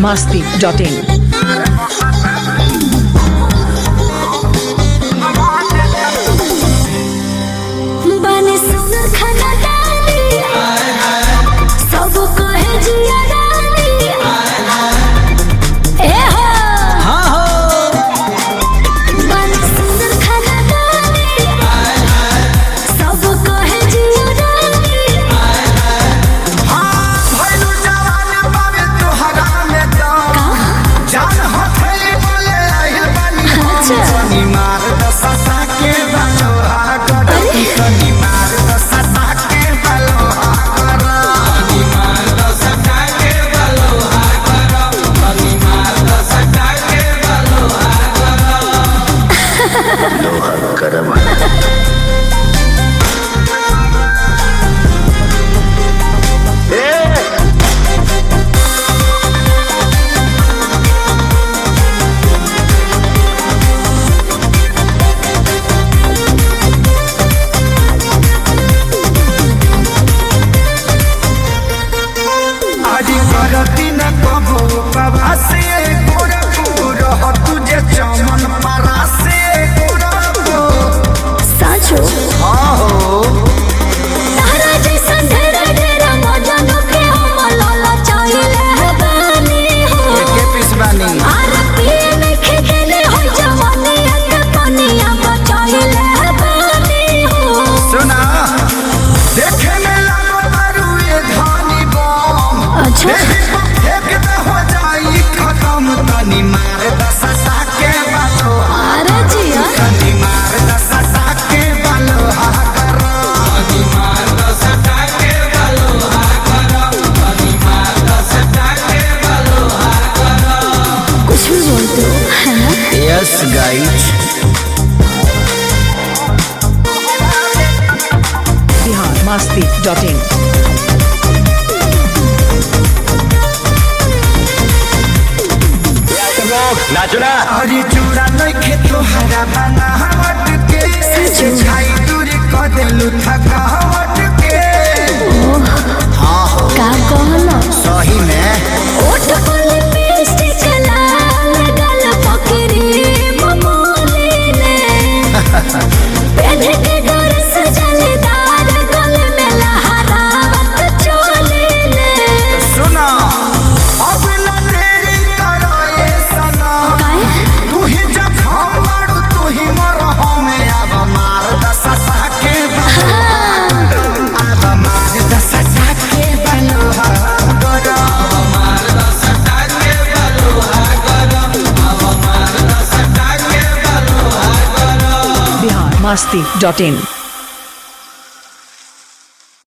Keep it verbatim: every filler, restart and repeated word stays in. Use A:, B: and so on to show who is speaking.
A: masti dot in.
B: Yes, guys.
A: Bihar masti dot in.
B: नाचो ना।
C: अरे चूड़ा नहीं खेतो हरा बना हवट के छाई दूरी क देलु थकावट के।
B: हाँ हो
D: का कहलो
B: सही में
D: ओठ पर लिपस्टिक लाल गल पकड़ी ममोले ने पहने के डर सजलेदार गल में लहरावत चोले ने।
C: सुना अब न तेरी कराए सना तू ही जब हमर तू ही मर हमें अब मार दसा के अब मार दसा के बलुहा गरा मार दसा के बलुहा गरा अब मार दसा के बलुहा गरा।
A: Bihar masti dot in.